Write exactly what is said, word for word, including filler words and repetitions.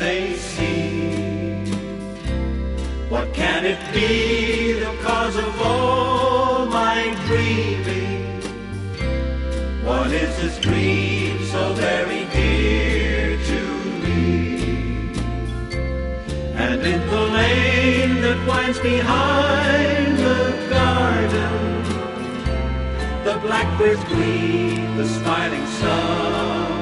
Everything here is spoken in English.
they see. What can it be, the cause of all my dreaming? What is this dream so very dear to me? And in the lane that winds behind the garden, the blackbirds greet the smiling sun.